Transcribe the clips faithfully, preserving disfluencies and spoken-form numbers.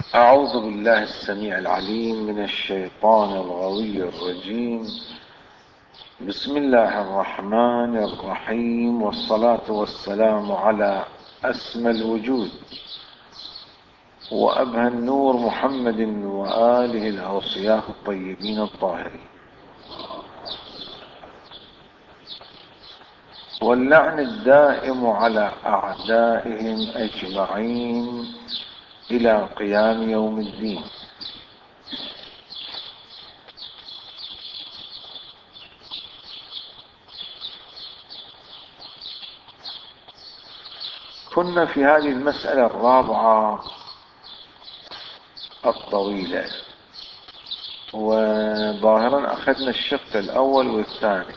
أعوذ بالله السميع العليم من الشيطان الغوي الرجيم. بسم الله الرحمن الرحيم، والصلاة والسلام على أسمى الوجود وأبهى النور محمد وآله الأوصياء الطيبين الطاهرين، واللعن الدائم على أعدائهم أجمعين إلى قيام يوم الدين. كنا في هذه المسألة الرابعة الطويلة، وظاهرا أخذنا الشق الأول والثاني.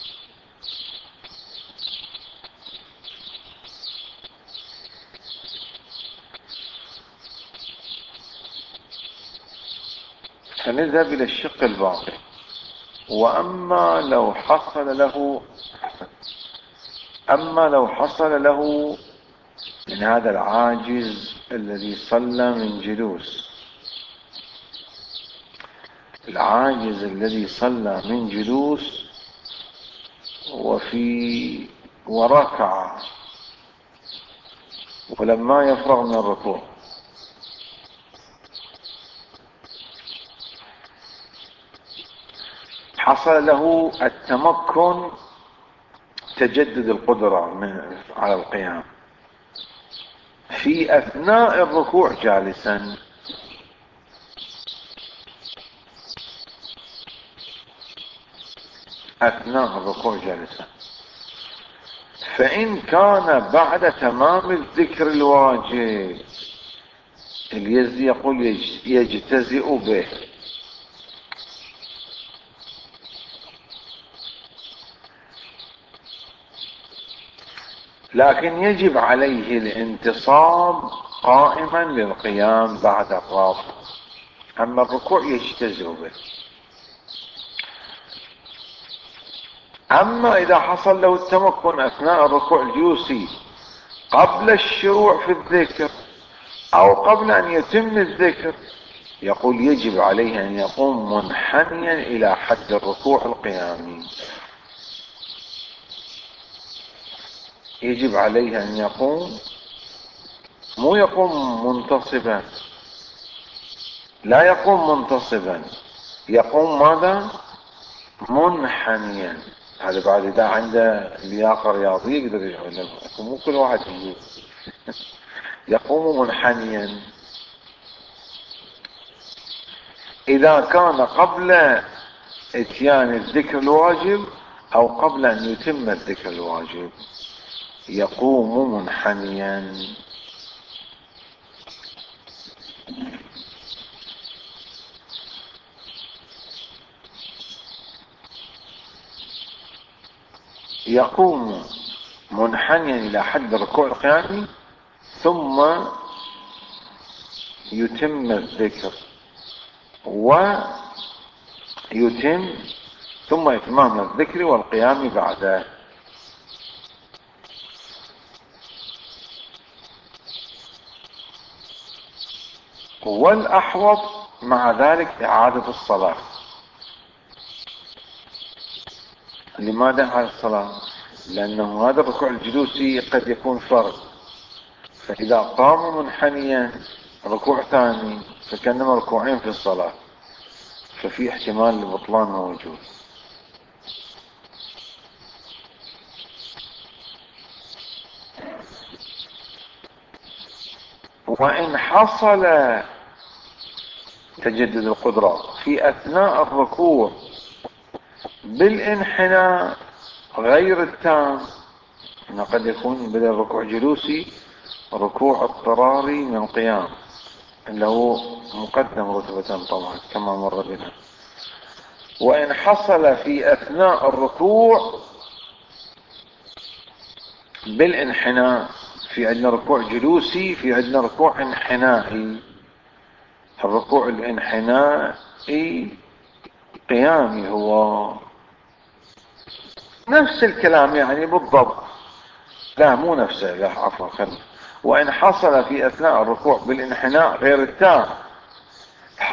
فنذهب إلى الشق الباقي. وأما لو حصل له أما لو حصل له من هذا العاجز الذي صلى من جلوس العاجز الذي صلى من جلوس وفي وركع، ولما يفرغ من الركوع حصل له التمكن، تجدد القدرة من على القيام في أثناء الركوع جالسا، أثناء الركوع جالسا فإن كان بعد تمام الذكر الواجب، اليزدي يقول يجتزئ به، لكن يجب عليه الانتصاب قائما للقيام بعد الرفع. أما الركوع يجتزئ به. أما إذا حصل له التمكن أثناء الركوع الجلوسي قبل الشروع في الذكر أو قبل أن يتم الذكر، يقول يجب عليه أن يقوم منحنيا إلى حد الركوع القيامي. يجب عليه أن يقوم، مو يقوم منتصبا، لا يقوم منتصبا، يقوم ماذا؟ منحنيا. هذا بعد إذا عنده لياقة رياضية يقدر يعمل، مو كل واحد يجي. يقوم منحنيا إذا كان قبل إتيان الذكر الواجب أو قبل أن يتم الذكر الواجب، يقوم منحنيا. يقوم منحنيا إلى حد الركوع القيامي، ثم يتم الذكر ويتم ثم إتمام الذكر والقيام بعده. والأحوط مع ذلك إعادة الصلاة. لماذا إعادة الصلاة؟ لأنه هذا الركوع الجلوسي قد يكون فرض، فإذا قام منحنيا ركوع ثاني فكأنما ركوعين في الصلاة، ففي احتمال لبطلان موجود. وإن حصل تجدد القدرة في أثناء الركوع بالانحناء غير التام، إنه قد يكون بدل ركوع جلوسي ركوع اضطراري من قيام، اللي هو مقدم رتبة طبعا كما مر بنا. وإن حصل في أثناء الركوع بالانحناء، في عندنا ركوع جلوسي، في عندنا ركوع انحنائي. الركوع الانحنائي قيامي، هو نفس الكلام يعني بالضبط، لا مو نفسه، لا عفوا خل. وإن حصل في أثناء الركوع بالانحناء غير التام،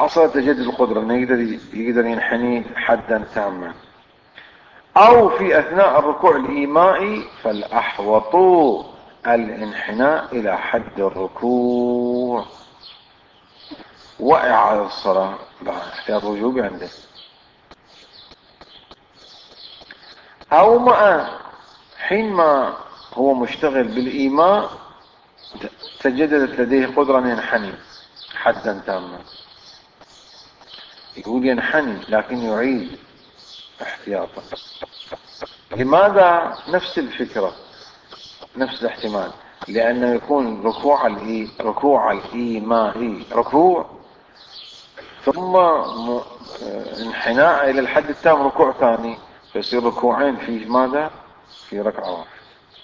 حصل تجدد القدرة انه يقدر يقدر ينحني حدا تاما، او في اثناء الركوع الايمائي فالاحوط الانحناء الى حد الركوع واعادة الصلاة بعد احتياط وجوبي عنده، او مع حينما هو مشتغل بالايماء تجددت لديه قدرة ان ينحني حدا تاما، يقول ينحني لكن يعيد احتياطا. لماذا؟ نفس الفكرة نفس الاحتمال، لأنه يكون ركوع الإي... ركوع الإيمائي ركوع ثم م... انحناء إلى الحد التام ركوع ثاني، فيصير ركوعين في ماذا؟ في ركعة واحدة.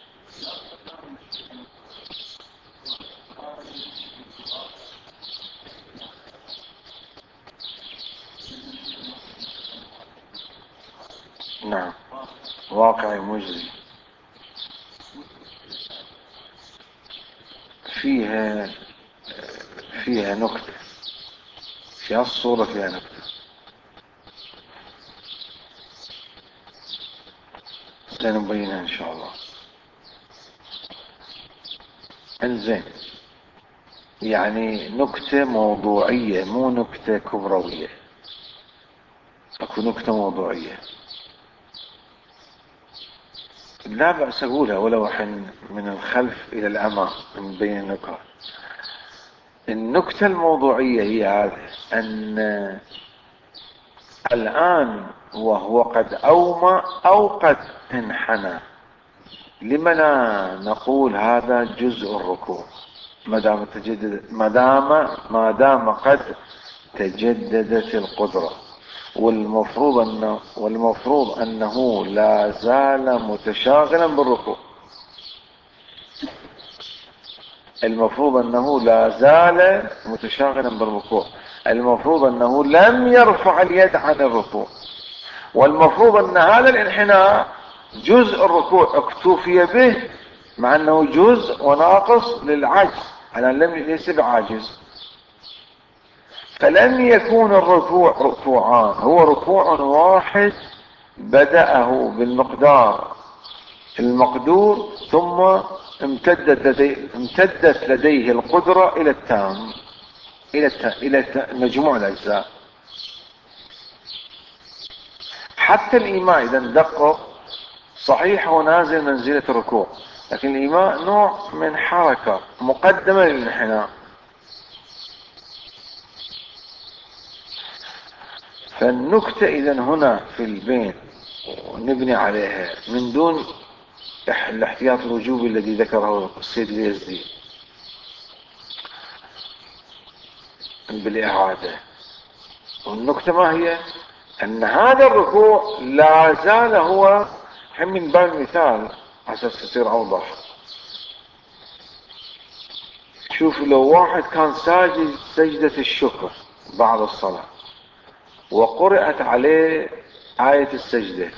نعم واقعي مجزي. فيها فيها نكتة في هالصورة، فيها نكتة سنبينها إن شاء الله. انزين، يعني نكتة موضوعية مو نكتة كبروية، اكو نكتة موضوعية لا بأس أقولها ولو حن من الخلف إلى الأمام من بين النكات. النكتة الموضوعية هي هذه، أن الآن وهو قد أومى أو قد انحنى، لما لا نقول هذا جزء الركوع ما دام تجدد ما دام ما دام قد تجددت القدرة، والمفروض أنه والمفروض أنه لا زال متشاغلا بالركوع، المفروض أنه لا زال متشاغلا بالركوع، المفروض أنه لم يرفع اليد عن الركوع، والمفروض أن هذا الانحناء جزء الركوع اكتفي به، مع أنه جزء وناقص للعجز، على لم ليس بعاجز. فلم يكون الركوع ركوعان، هو ركوع واحد بدأه بالمقدار المقدور ثم امتدت لديه, امتدت لديه القدرة إلى التام، إلى التام إلى التام مجموع الأجزاء. حتى الإيماء إذا ندقق صحيح هو نازل منزلة الركوع، لكن الإيماء نوع من حركة مقدمة للانحناء. فالنكتة إذا هنا في البين ونبني عليها من دون الاحتياط الوجوبي الذي ذكره السيد اليزدي بالإعادة. والنكتة ما هي؟ أن هذا الركوع لا زال هو، من باب المثال عشان تصير أوضح. شوف لو واحد كان ساجد سجدة الشكر بعد الصلاة وقرأت عليه آية السجدة،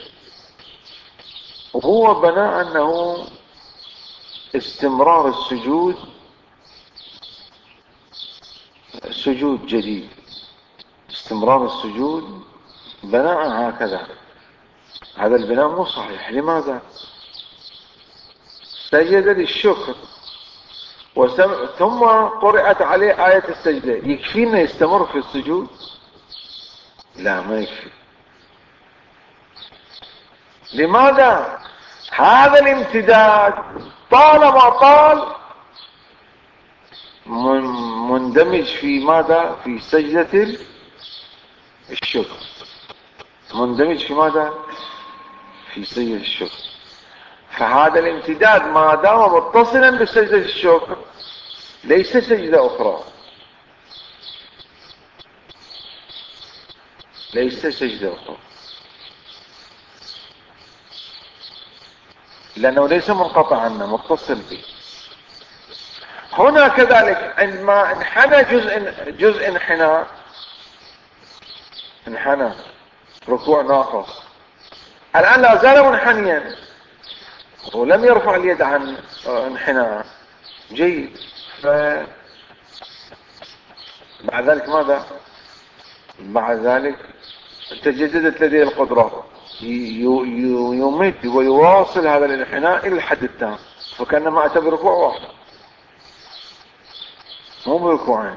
وهو بناء أنه استمرار السجود سجود جديد، استمرار السجود بناء هكذا، هذا البناء مو صحيح. لماذا؟ سجد للشكر وسم... ثم قرأت عليه آية السجدة، يكفينا يستمر في السجود؟ لا ما يكفي. لماذا؟ هذا الامتداد طالما طال من... مندمج في ماذا؟ في سجدة الشكر، مندمج في ماذا؟ في سجدة الشكر. فهذا الامتداد ما دام متصلا بسجدة الشكر ليس سجدة أخرى، ليس سجدة أخرى، لأنه ليس منقطع عنه متصل به. هنا كذلك عندما انحنى جزء جزء انحناء انحنى ركوع ناقص، الآن لا زال منحنيا ولم يرفع اليد عن انحناء جيد. ف بعد ذلك ماذا؟ بعد ذلك تجددت لديه القدرة يمد ويواصل هذا الانحناء إلى الحد التام، فكأنما أتى بركوع واحد مو بركوعين.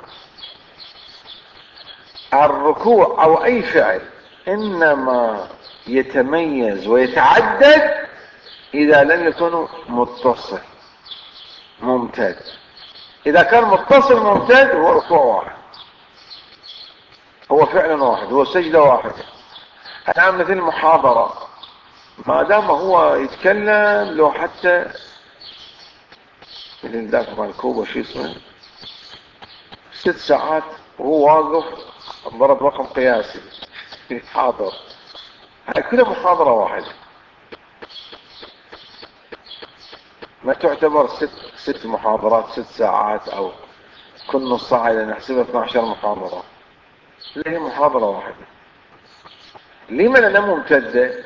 الركوع أو أي فعل إنما يتميز ويتعدد إذا لم يكن متصل ممتد. إذا كان متصل ممتد هو ركوع واحد، هو فعل واحد، هو سجدة واحدة. الآن مثل محاضرة، ما دام هو يتكلم لو حتى اللي ذاك مال كوبا شو اسمه ست ساعات وهو واقف ضرب رقم قياسي حاضر، هاي كلها محاضرة واحدة، ما تعتبر ست ست محاضرات ست ساعات او كل نص ساعة إذا نحسبها اثنتي عشرة محاضرة، لا هي محاضرة واحدة. لما لأنها ممتدة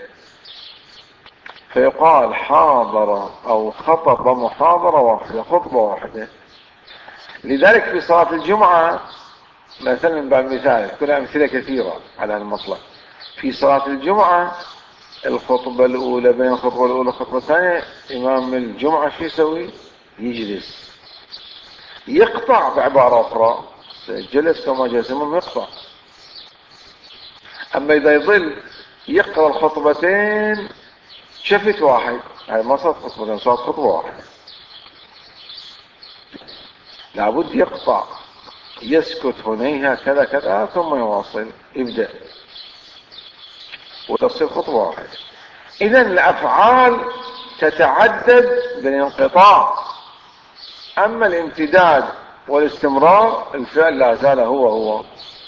فيقال حاضر او خطب محاضرة واحدة، خطبة واحدة. لذلك في صلاة الجمعة مثلا من باب المثال، كل أمثلة كثيرة على المطلق، في صلاة الجمعة الخطبة الأولى بين الخطبة الأولى والخطبة الثانية إمام الجمعة شو يسوي؟ يجلس يقطع، بعبارة أخرى جلس وما جلس المهم يقطع. أما إذا يظل يقرأ الخطبتين شفت واحد، هاي ما صارت خطبتين، صارت خطبة واحدة، لابد يقطع يسكت هنيها كذا كذا ثم يواصل يبدأ وتصير خطوة واحدة. إذن الأفعال تتعدد بالانقطاع، أما الامتداد والاستمرار الفعل لا زال هو هو.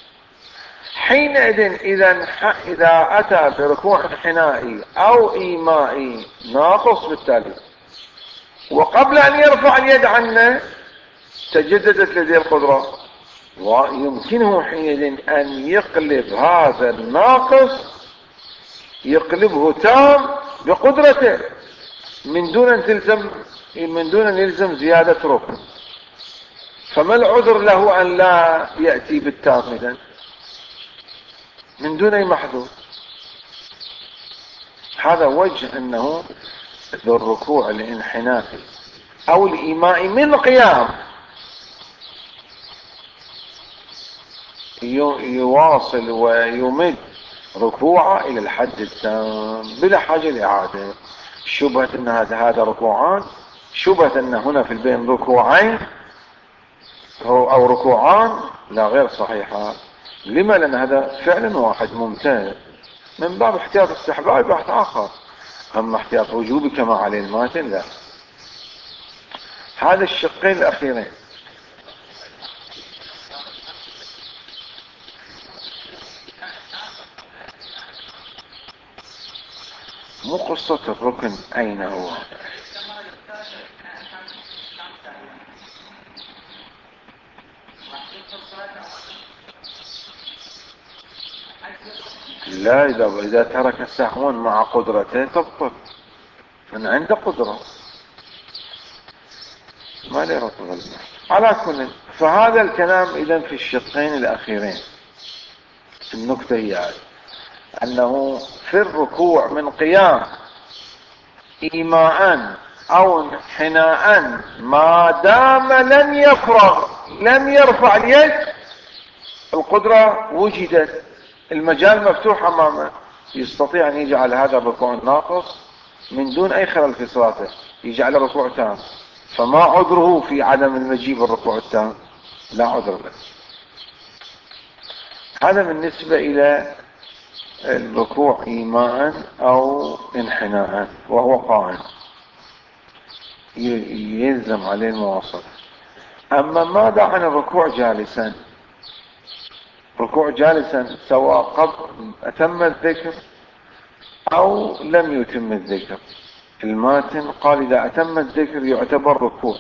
حينئذ إذا إذا أتى بركوع انحنائي أو إيمائي ناقص بالتالي وقبل أن يرفع اليد عنه تجددت لديه القدرة، ويمكنه حينئذ أن يقلب هذا الناقص يقلبه تام بقدرته من دون أن تلزم من دون أن يلزم زيادة ركن. فما العذر له أن لا يأتي بالتام إذن من دون أي محذور؟ هذا وجه أنه ذو الركوع الانحنائي أو الإيماء من قيام يواصل ويمد ركوعه إلى الحد التام بلا حاجة لإعادة. شبهة أن هذا ركوعان، شبهة أن هنا في البين ركوعين أو ركوعان، لا غير صحيحة. لما؟ لأن هذا فعل واحد ممتاز من باب احتياط استحباب بحث آخر، أما احتياط وجوبي كما عليه الماتن لا. هذا الشقين الأخيرين. مو قصة الركن أين هو، لا إذا إذا ترك السهون مع قدرته تبطل، من عنده قدرة ما لي رطب. على كل، فهذا الكلام إذن في الشقين الأخيرين. النكتة هي أنه في الركوع من قيام إيماء أو انحناء ما دام لم يفرغ لم يرفع اليد القدرة وجدت، المجال مفتوح أمامه، يستطيع أن يجعل هذا الركوع الناقص من دون أي خلل في صلاته، يجعل ركوع تام. فما عذره في عدم المجيء بالركوع التام؟ لا عذر له. هذا بالنسبة إلى الركوع إيماء أو انحناء وهو قائم يلزم عليه المواصلة. أما ماذا عن الركوع جالسا؟ ركوع جالسا سواء قبل أتم الذكر أو لم يتم الذكر، الماتن قال إذا أتم الذكر يعتبر ركوع،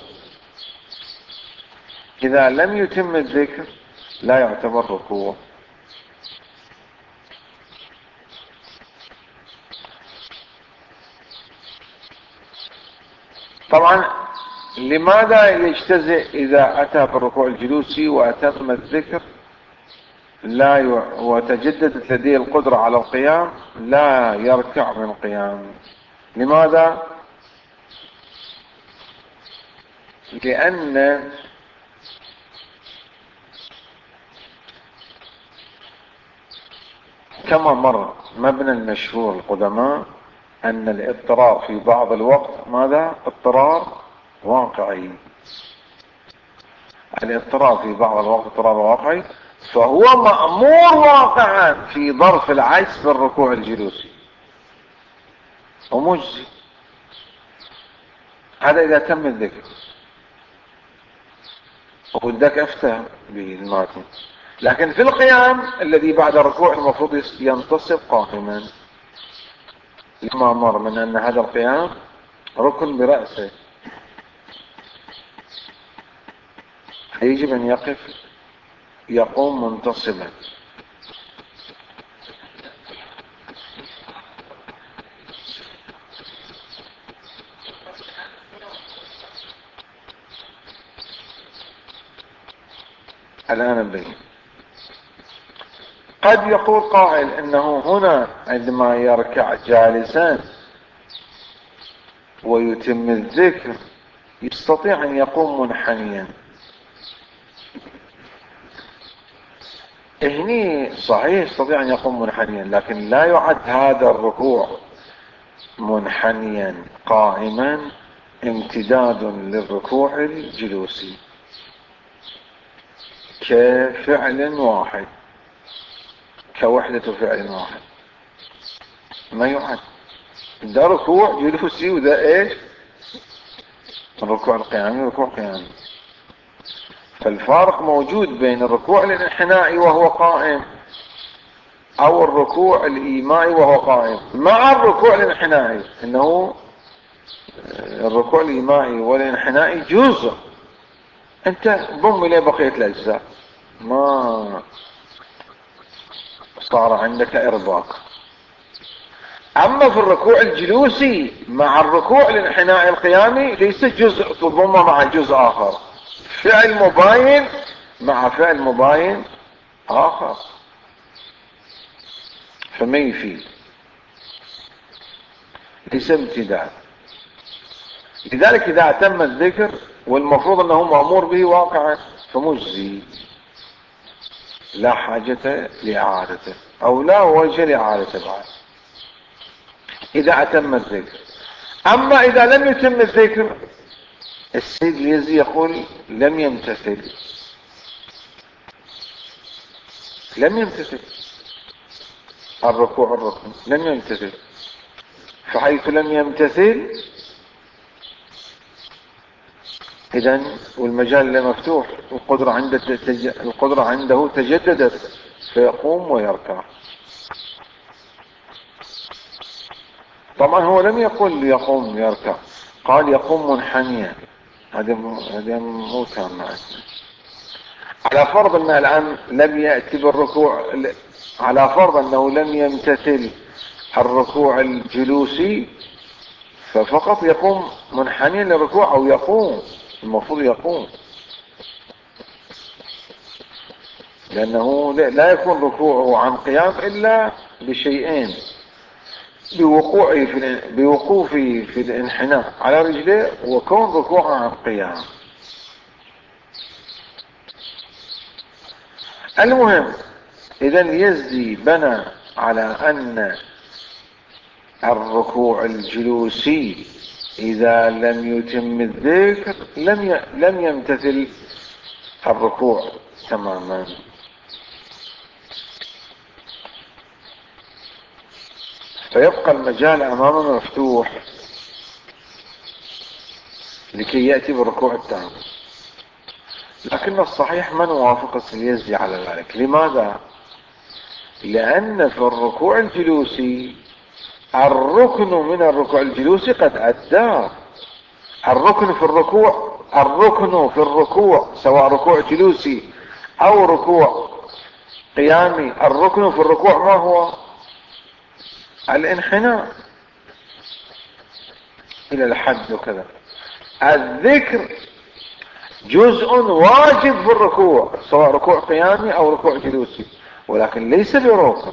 إذا لم يتم الذكر لا يعتبر ركوع. طبعا لماذا يجتزئ إذا أتى بالركوع الجلوسي وأتم الذكر لا ي... وتجددت لديه القدرة على القيام لا يركع من قيام. لماذا؟ لأن كما مر مبنى المشهور القدماء أن الاضطرار في بعض الوقت ماذا؟ اضطرار واقعي. الاضطرار في بعض الوقت اضطرار واقعي، فهو مأمور واقعا في ظرف العجز في الركوع الجلوسي ومجزي. هذا إذا تم الذكر، وذاك أفتى بالماتن. لكن في القيام الذي بعد الركوع المفروض ينتصب قائما، لما مر من أن هذا القيام ركن برأسه، يجب أن يقف يقوم منتصبا. الآن نبين. قد يقول قائل انه هنا عندما يركع جالسا ويتم الذكر يستطيع ان يقوم منحنيا. هني صحيح يستطيع ان يقوم منحنيا، لكن لا يعد هذا الركوع منحنيا قائما امتداد للركوع الجلوسي كفعل واحد، كوحدة فعل واحد، ما يعد. ده ركوع جلوسي وده ايش؟ الركوع القيامي وركوع قيامي. فالفارق موجود بين الركوع الانحنائي وهو قائم او الركوع الايمائي وهو قائم، مع الركوع الانحنائي انه الركوع الايمائي والانحنائي جزء، انت ضم اليه بقية الاجزاء، ما صار عندك ارباك. اما في الركوع الجلوسي مع الركوع الانحنائي القيامي ليس جزء تضمه مع جزء اخر، فعل مباين مع فعل مباين اخر، فما يفيد، ليس امتداد. لذلك اذا اتم الذكر والمفروض انه مأمور به واقعا فمجزي، لا حاجة لإعادته او لا وجه لإعادته بعد اذا اتم الذكر. اما اذا لم يتم الذكر السيد اليزي يقول لم يمتثل، لم يمتثل الركوع الركن، لم يمتثل. فحيث لم يمتثل اذن والمجال مفتوح، القدرة عنده تج... القدرة عنده تجددت فيقوم ويركع. طبعا هو لم يقل يقوم يركع، قال يقوم منحنيا، هذا هذا مو تام معنا. على فرض انه الان لم يأتي بالركوع، على فرض انه لم يمتثل الركوع الجلوسي ففقط يقوم منحنيا للركوع، او يقوم، المفروض يقوم، لانه لا يكون ركوعه عن قيام الا بشيئين: بوقوعه في بوقوفه في الانحناء على رجليه، وكون ركوعه عن قيام. المهم اذا اليزدي بنى على ان الركوع الجلوسي اذا لم يتم الذكر لم ي... لم يمتثل الركوع تماما. فيبقى المجال امامنا مفتوح لكي يأتي بالركوع التام، لكن الصحيح ما نوافق السيزي على ذلك. لماذا؟ لأن في الركوع الجلوسي الركن من الركوع الجلوسي قد أدى. الركن في الركوع الركن في الركوع سواء ركوع جلوسي أو ركوع قيامي، الركن في الركوع ما هو؟ الانحناء إلى الحد وكذا. الذكر جزء واجب في الركوع سواء ركوع قيامي أو ركوع جلوسي، ولكن ليس بركن.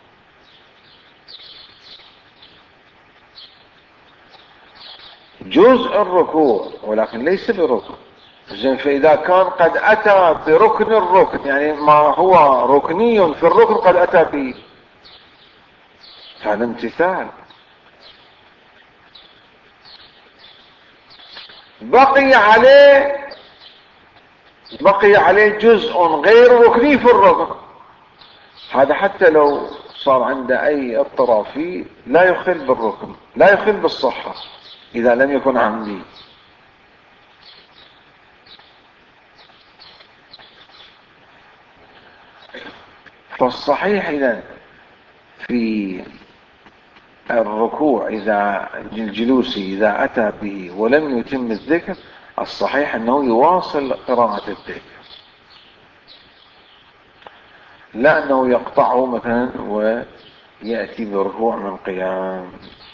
جزء الركوع ولكن ليس بركن. زين، فإذا كان قد أتى بركن الركن، يعني ما هو ركني في الركن قد أتى به، هذا امتثال. بقي عليه بقي عليه جزء غير ركني في الركن، هذا حتى لو صار عنده أي اضطراب فيه لا يخل بالركن، لا يخل بالصحة إذا لم يكن عمدي. فالصحيح إذن في الركوع إذا الجلوس إذا أتى به ولم يتم الذكر، الصحيح أنه يواصل قراءة الذكر، لا أنه يقطعه مثلا ويأتي بركوع من قيام.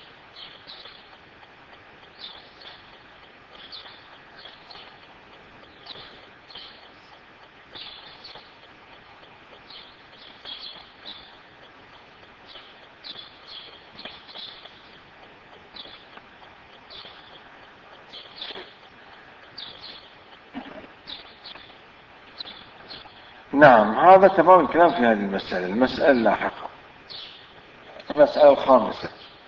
نعم، هذا تمام الكلام في هذه المسألة. المسألة اللاحقة، المسألة الخامسة،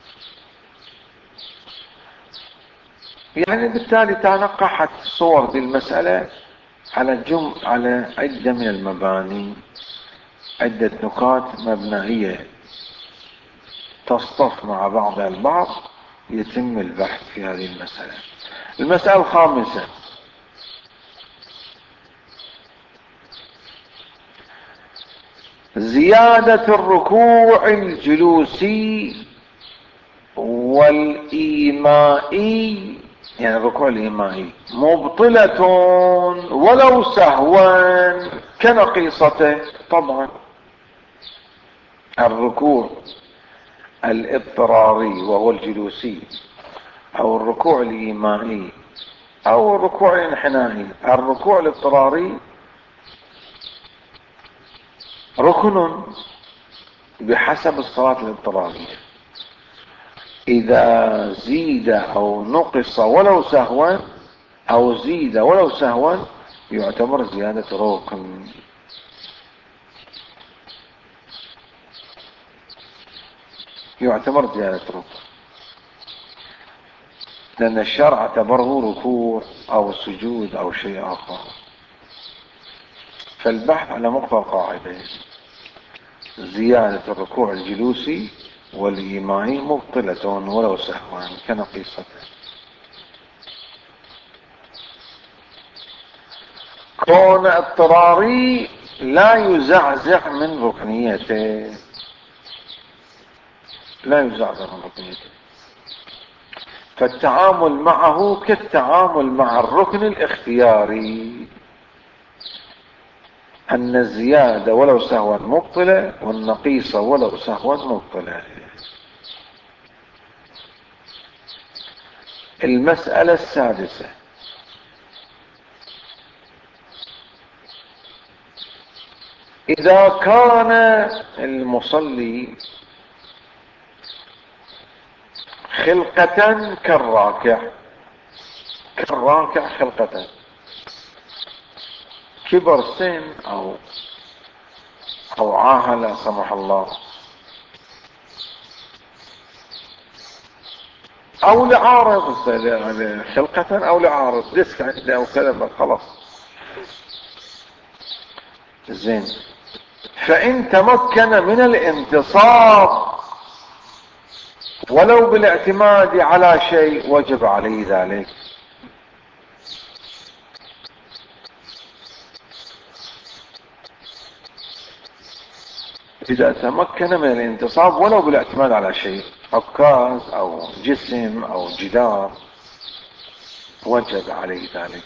يعني بالتالي تنقحت صور دي المسألة على جم على عدة من المباني، عدة نقاط مبنائية تصطف مع بعضها البعض، يتم البحث في هذه المسألة. المسألة الخامسة: زيادة الركوع الجلوسي والإيمائي، يعني الركوع الإيمائي مبطلة ولو سهوا كنقيصته. طبعا الركوع الاضطراري وهو الجلوسي، أو الركوع الإيمائي، أو الركوع الانحنائي. الركوع الاضطراري ركن بحسب الصلاة الاضطرارية، إذا زيد أو نقص ولو سهوا، أو زيد ولو سهوا، يعتبر زيادة ركن. يعتبر زيادة ركن لأن الشرع اعتبره ركوع أو سجود أو شيء آخر. فالبحث على مقتضى القاعدة: زيادة الركوع الجلوسي والإيمائي مبطلة ولو سهوا كنقيصته. كون اضطراري لا يزعزع من ركنيته، لا يزعزع من ركنيته. فالتعامل معه كالتعامل مع الركن الاختياري، أن الزيادة ولو سهوا مبطلة، والنقيصة ولو سهوا مبطلة. المسألة السادسة: إذا كان المصلي خلقة كالراكع، كالراكع خلقة، كبر سن أو أو عاهة لا سمح الله، أو لعارض، خلقة أو لعارض، ديسك عنده أو كذا، خلاص زين. فإن تمكن من الانتصاب ولو بالاعتماد على شيء وجب عليه ذلك. إذا تمكن من الانتصاب ولو بالاعتماد على شيء، عكاز أو جسم أو جدار، وجب عليه ذلك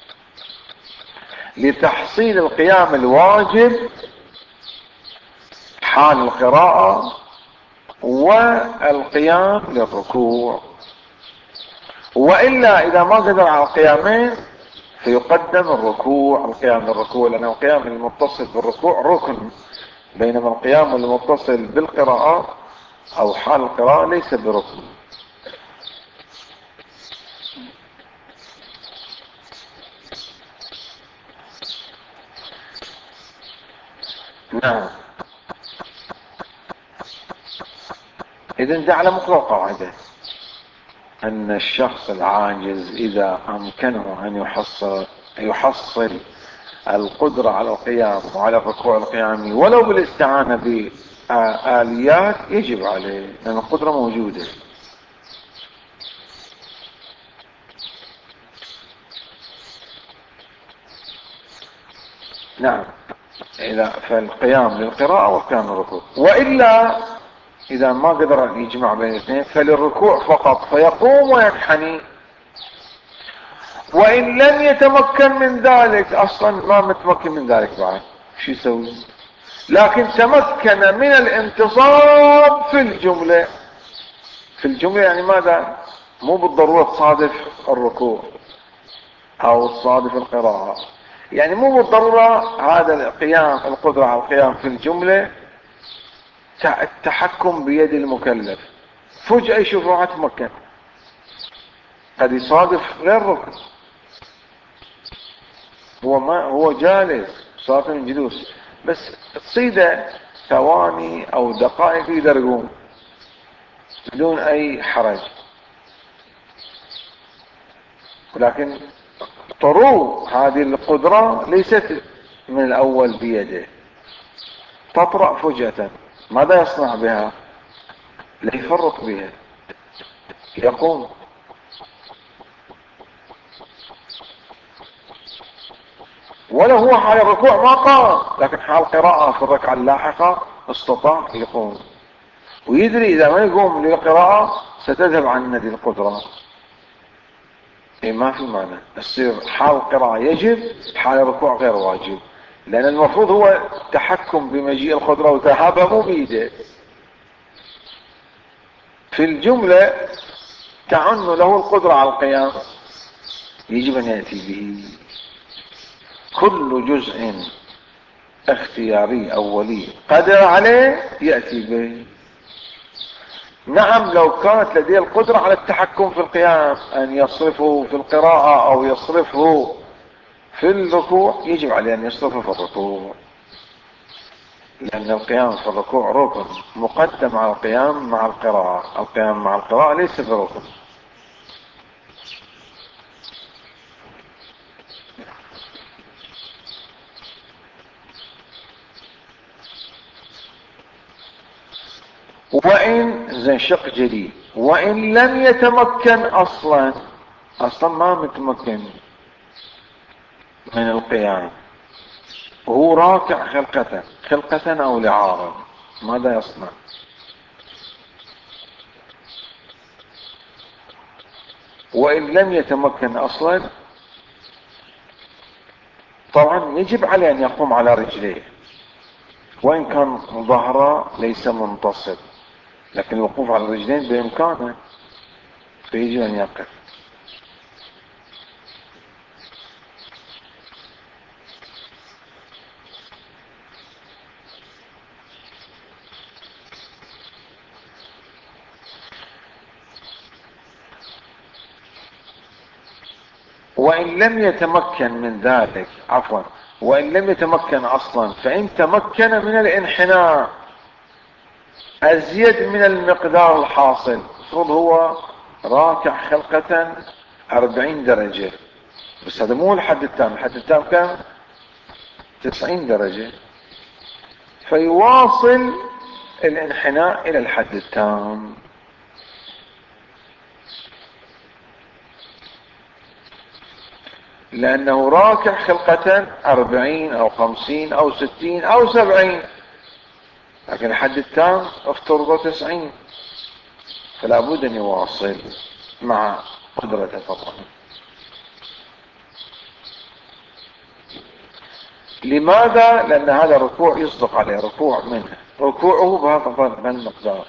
لتحصيل القيام الواجب حال القراءة والقيام للركوع. وإلا إذا ما قدر على القيامين فيقدم الركوع، القيام للركوع، لأن القيام المتصل بالركوع ركن بينما القيام المتصل بالقراءة أو حال القراءة ليس بركن. نعم. إذن جعل مقتضى قاعدة أن الشخص العاجز إذا أمكنه أن يحصل يحصل القدرة على القيام وعلى الركوع القيامي ولو بالاستعانة بآليات يجب عليه، لأن القدرة موجودة. نعم. إذا فالقيام للقراءة والقيام للركوع، وإلا إذا ما قدر أن يجمع بين الاثنين فللركوع فقط فيقوم وينحني. وإن لم يتمكن من ذلك، أصلا ما متمكن من ذلك بعد، شو يسوي؟ لكن تمكن من الانتصاب في الجملة. في الجملة يعني ماذا؟ مو بالضرورة تصادف الركوع أو تصادف القراءة، يعني مو بالضرورة هذا القيام، القدرة على القيام في الجملة التحكم بيد المكلف. فجأة يشوف روحه تمكن، قد يصادف غير ركن، هو ما هو جالس ساكن الجلوس، بس تصيده ثواني او دقائق يقدر يقوم بدون اي حرج. ولكن طرو هذه القدرة ليست من الاول بيده، تطرأ فجأة. ماذا يصنع بها؟ لا يفرط بها، يقوم. ولا هو حال الركوع ما قام، لكن حال قراءة في الركعة اللاحقة استطاع يقوم، ويدري إذا ما يقوم للقراءة ستذهب عن هذه القدرة. إيه ما في معنى يصير حال القراءة يجب، حال الركوع غير واجب، لأن المفروض هو التحكم بمجيء القدرة وذهابها مو بيده. في الجملة تعنى له القدرة على القيام يجب أن يأتي به. كل جزء اختياري أولي قدر عليه يأتي به. نعم، لو كانت لديه القدرة على التحكم في القيام، أن يصرفه في القراءة أو يصرفه في الركوع، يجب عليه أن يصرفه في الركوع، لأن القيام في الركوع ركن مقدم على القيام مع القراءة. القيام مع القراءة ليس بركن. وإن زين شق جديد، وإن لم يتمكن أصلا، أصلا ما متمكن من القيام وهو راكع خلقة خلقة أو لعارض، ماذا يصنع؟ وإن لم يتمكن أصلا طبعا يجب عليه أن يقوم على رجليه، وإن كان ظهره ليس منتصب، لكن الوقوف على الرجلين بإمكانه، فيجب أن يقف. وإن لم يتمكن من ذلك، عفوا، وإن لم يتمكن أصلا، فإن تمكن من الانحناء أزيد من المقدار الحاصل، المفروض هو راكع خلقة أربعين درجة، بس هذا مو الحد التام، الحد التام كان تسعين درجة، فيواصل الانحناء إلى الحد التام، لأنه راكع خلقة أربعين أو خمسين أو ستين أو سبعين، لكن الحد التام افترض تسعين، فلا بد أن يواصل مع قدرته فقط. لماذا؟ لأن هذا الركوع يصدق عليه ركوع منه، ركوعه بهذا المقدار،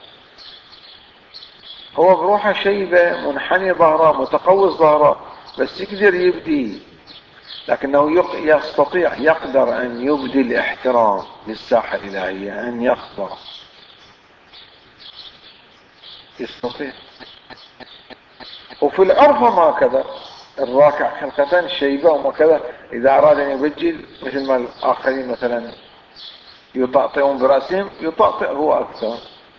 هو بروحه شيبة منحني ظهره متقوس ظهره، بس يقدر يبدي لكنه يستطيع يقدر أن يبدي الاحترام للساحة الإلهية، أن يخضع، يستطيع. وفي العرف ما كذا الراكع خلقة شيبة وكذا، إذا أراد أن يبجل مثل ما الآخرين مثلا يطأطئون برأسهم، يطأطئ هو أكثر.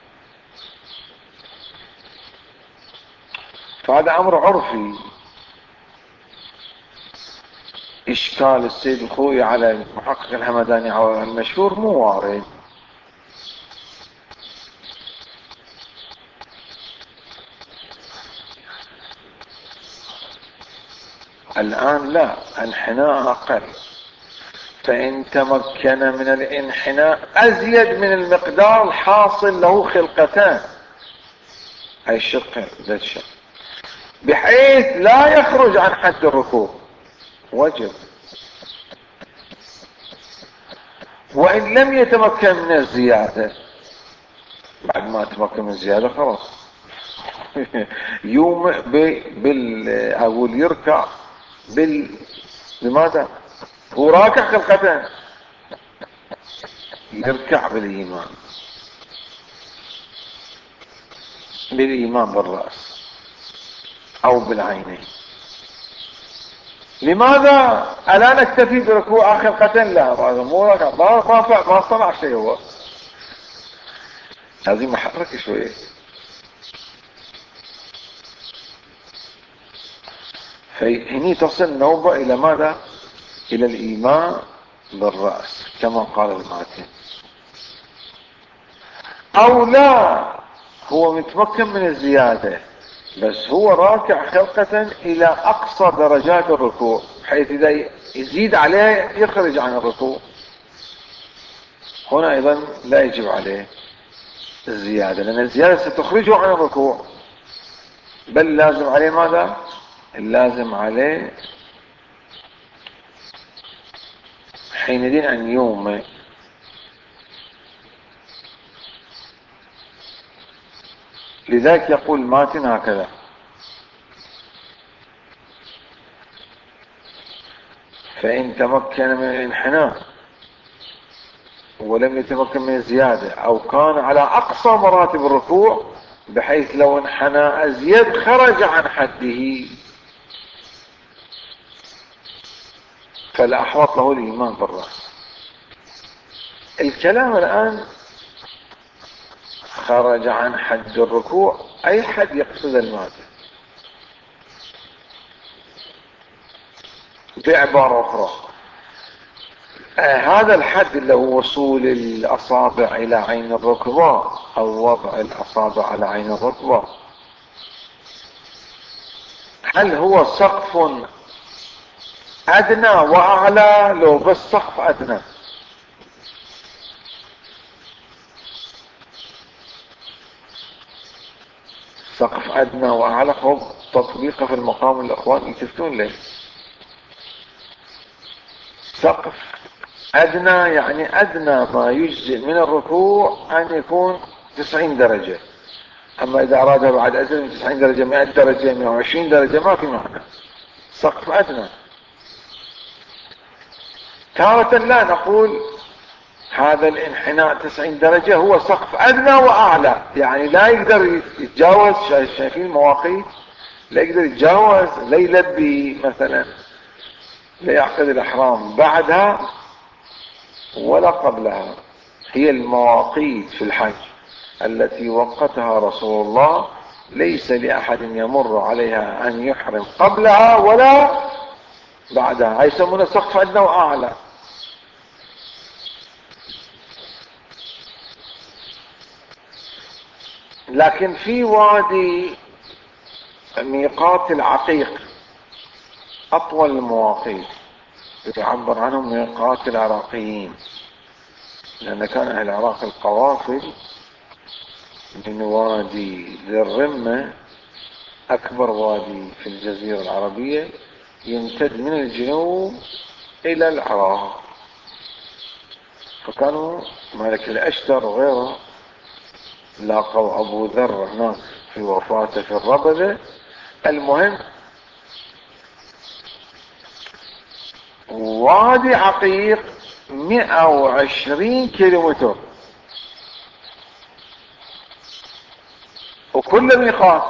فهذا أمر عرفي. إشكال السيد الخوئي على المحقق الهمداني على المشهور مو وارد. الآن لا، انحناء أقل، فإن تمكن من الانحناء أزيد من المقدار الحاصل له خلقتان، أي الشق ذا الشق، بحيث لا يخرج عن حد الركوع، وجب. وإن لم يتمكن من الزيادة، بعد ما تمكن من الزيادة خلاص يوم بال أقول يركع بال لماذا؟ هو راكع خلقتان، يركع بالإيمان، بالإيمان بالرأس أو بالعينين. لماذا ألا نكتفي بركوع خلقة؟ لا، هذا مو ركع، ما ما صنع شيء، هو لازم أحرك شوية. فهني تصل النوبة إلى ماذا؟ إلى الإيمان بالرأس كما قال الماتن. أو لا، هو متمكن من الزيادة بس هو راكع خلقة إلى أقصى درجات الركوع، حيث إذا يزيد عليه يخرج عن الركوع، هنا أيضا لا يجب عليه الزيادة، لأن الزيادة ستخرجه عن الركوع، بل لازم عليه ماذا؟ اللازم عليه حينئذ أن يوم. لذلك يقول ماتن هكذا: فإن تمكن من الانحناء ولم يتمكن من الزيادة، أو كان على أقصى مراتب الركوع بحيث لو انحنى أزيد خرج عن حده، فالأحوط له الإيمان بالرأس. الكلام الآن خرج عن حد الركوع، أي حد يقصد المادة. بعبارة أخرى، آه هذا الحد اللي هو وصول الأصابع إلى عين الركبة أو وضع الأصابع على عين الركبة، هل هو سقف أدنى وأعلى لو بس سقف أدنى؟ سقف أدنى وأعلى هو تطبيقه في المقام الأخوان يتفتون ليه. سقف أدنى يعني أدنى ما يجزئ من الركوع أن يكون تسعين درجة، أما إذا أراد بعد أزل من تسعين درجة مئة درجة مئة وعشرين درجة ما في معنى. سقف أدنى. تارة لا نقول هذا الانحناء تسعين درجة هو سقف أدنى وأعلى، يعني لا يقدر يتجاوز، شايفين المواقيت، لا يقدر يتجاوز، لا يلبي مثلا، لا يعقد الأحرام بعدها ولا قبلها. هي المواقيت في الحج التي وقتها رسول الله ليس لأحد يمر عليها أن يحرم قبلها ولا بعدها، يسمونه سقف أدنى وأعلى. لكن في وادي ميقات العقيق أطول المواقيت، يعبر عنهم ميقات العراقيين، لأن كان أهل العراق القوافل من وادي ذي الرمة، أكبر وادي في الجزيرة العربية، يمتد من الجنوب إلى العراق، فكانوا ملك الأشتر وغيره لاقوا أبو ذر هناك في وفاته في الربذة. المهم وادي عقيق مئة وعشرين كيلومتر، وكل ميقات.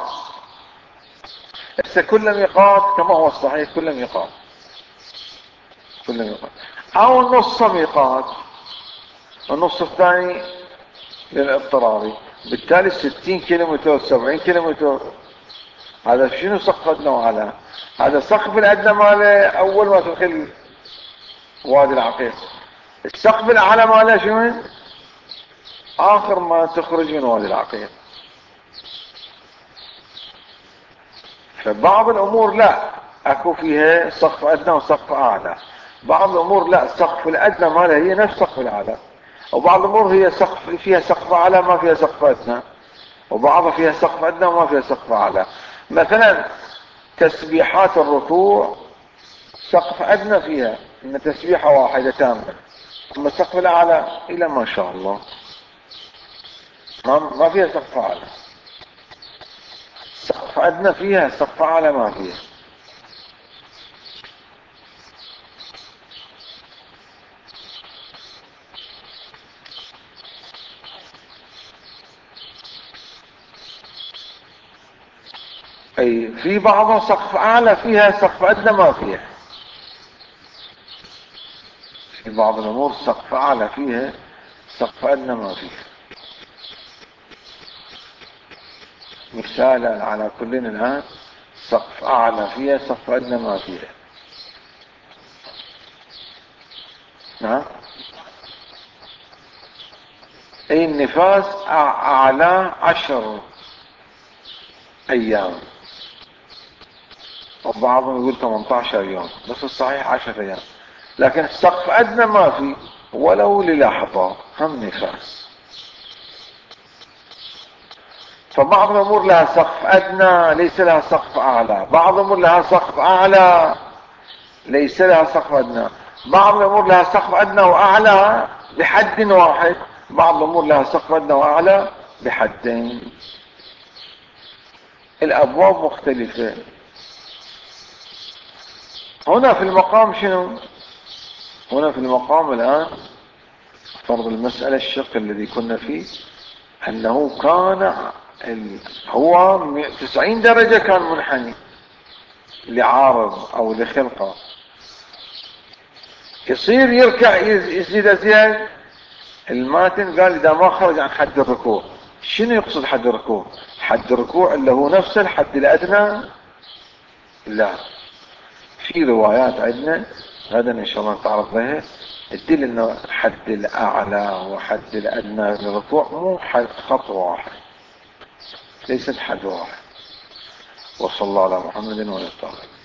هسه كل ميقات كما هو الصحيح، كل ميقات كل ميقات او نص ميقات، النص الثاني للاضطراري. بالتالي ستين كيلومتر سبعين كيلومتر. هذا شنو سقف ادنى وعلى؟ هذا سقف الادنى ماله اول ما تدخل وادي العقيق. السقف الاعلى ماله شنو؟ اخر ما تخرج من وادي العقيق. فبعض الامور لا اكو فيها سقف ادنى وسقف اعلى، بعض الامور لا السقف الادنى مالها هي نفس السقف الاعلى، وبعض الامور هي سقف فيها سقف اعلى ما فيها سقف ادنى، وبعضها فيها سقف ادنى وما فيها سقف اعلى. مثلا تسبيحات الركوع سقف ادنى فيها ان تسبيحه واحده تامه، اما السقف الاعلى الى ما شاء الله ما ما فيها سقف اعلى. سقف ادنى فيها، سقف اعلى ما فيها. اي في بعضها سقف اعلى فيها، سقف ادنى ما فيها. في بعض الامور سقف اعلى فيها، سقف ادنى ما فيها. مثالا على كلنا الان، سقف اعلى فيها سقف ادنى ما فيها. نعم. اي النفاس اعلى عشر ايام، وبعضهم يقول ثمانية عشر يوم، بس الصحيح عشرة ايام. لكن السقف ادنى ما في ولو للحظة، هم نفاس. فبعض الامور لها سقف ادنى ليس لها سقف اعلى، بعض الامور لها سقف اعلى ليس لها سقف ادنى، بعض الامور لها سقف ادنى واعلى بحد واحد، بعض الامور لها سقف ادنى واعلى بحدين. الابواب مختلفة. هنا في المقام شنو؟ هنا في المقام الان فرض المسألة الشق الذي كنا فيه انه كان ال... هو تسعين درجة كان منحني لعارض او لخلقة، يصير يركع يزيد ازيد. الماتن قال اذا ما خرج عن حد الركوع. شنو يقصد حد الركوع؟ حد الركوع اللي هو نفس الحد الادنى؟ لا، في روايات عندنا غدا ان شاء الله نتعرض لها تدل انه حد الاعلى وحد الادنى للركوع مو حد خط واحد، ليست حد واحد. وصلى الله على محمد ونستغفر.